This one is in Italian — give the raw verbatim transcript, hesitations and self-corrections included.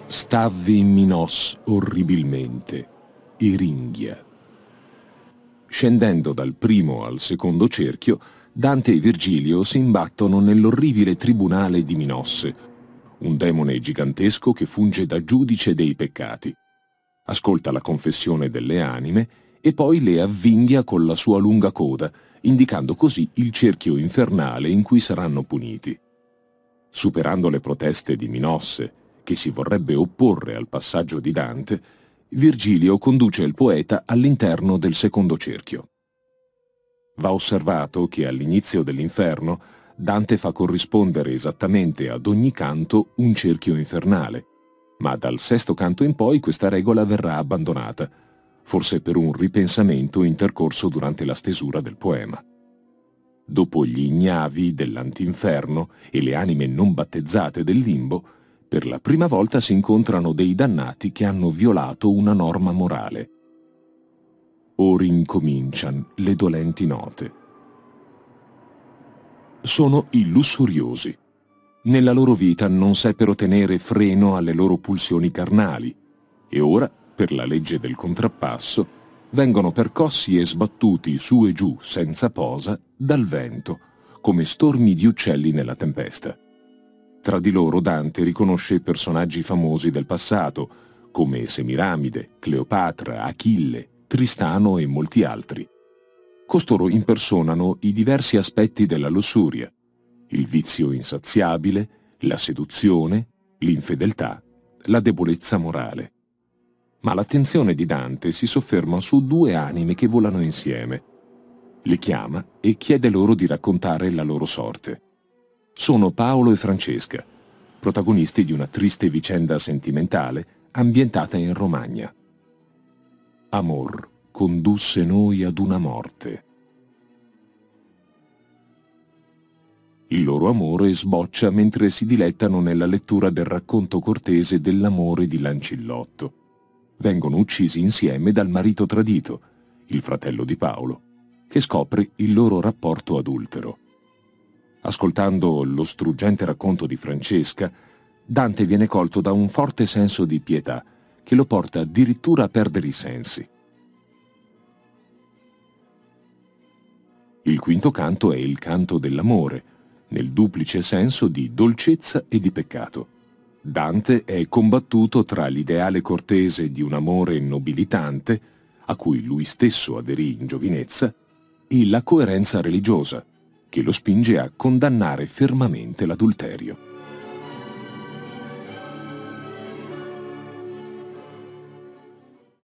Stavvi in Minos orribilmente, Eringhia. Scendendo dal primo al secondo cerchio, Dante e Virgilio si imbattono nell'orribile tribunale di Minosse, un demone gigantesco che funge da giudice dei peccati. Ascolta la confessione delle anime e poi le avvinghia con la sua lunga coda, indicando così il cerchio infernale in cui saranno puniti. Superando le proteste di Minosse, che si vorrebbe opporre al passaggio di Dante, Virgilio conduce il poeta all'interno del secondo cerchio. Va osservato che all'inizio dell'inferno Dante fa corrispondere esattamente ad ogni canto un cerchio infernale, ma dal sesto canto in poi questa regola verrà abbandonata, forse per un ripensamento intercorso durante la stesura del poema. Dopo gli ignavi dell'antinferno e le anime non battezzate del limbo, per la prima volta si incontrano dei dannati che hanno violato una norma morale. Or incomincian le dolenti note. Sono i lussuriosi. Nella loro vita non seppero tenere freno alle loro pulsioni carnali e ora, per la legge del contrappasso, vengono percossi e sbattuti su e giù senza posa dal vento, come stormi di uccelli nella tempesta. Tra di loro Dante riconosce personaggi famosi del passato, come Semiramide, Cleopatra, Achille, Tristano e molti altri. Costoro impersonano i diversi aspetti della lussuria: il vizio insaziabile, la seduzione, l'infedeltà, la debolezza morale. Ma l'attenzione di Dante si sofferma su due anime che volano insieme. Le chiama e chiede loro di raccontare la loro sorte. Sono Paolo e Francesca, protagonisti di una triste vicenda sentimentale ambientata in Romagna. Amor condusse noi ad una morte. Il loro amore sboccia mentre si dilettano nella lettura del racconto cortese dell'amore di Lancillotto. Vengono uccisi insieme dal marito tradito, il fratello di Paolo, che scopre il loro rapporto adultero. Ascoltando lo struggente racconto di Francesca, Dante viene colto da un forte senso di pietà che lo porta addirittura a perdere i sensi. Il quinto canto è il canto dell'amore, nel duplice senso di dolcezza e di peccato. Dante è combattuto tra l'ideale cortese di un amore nobilitante, a cui lui stesso aderì in giovinezza, e la coerenza religiosa, che lo spinge a condannare fermamente l'adulterio.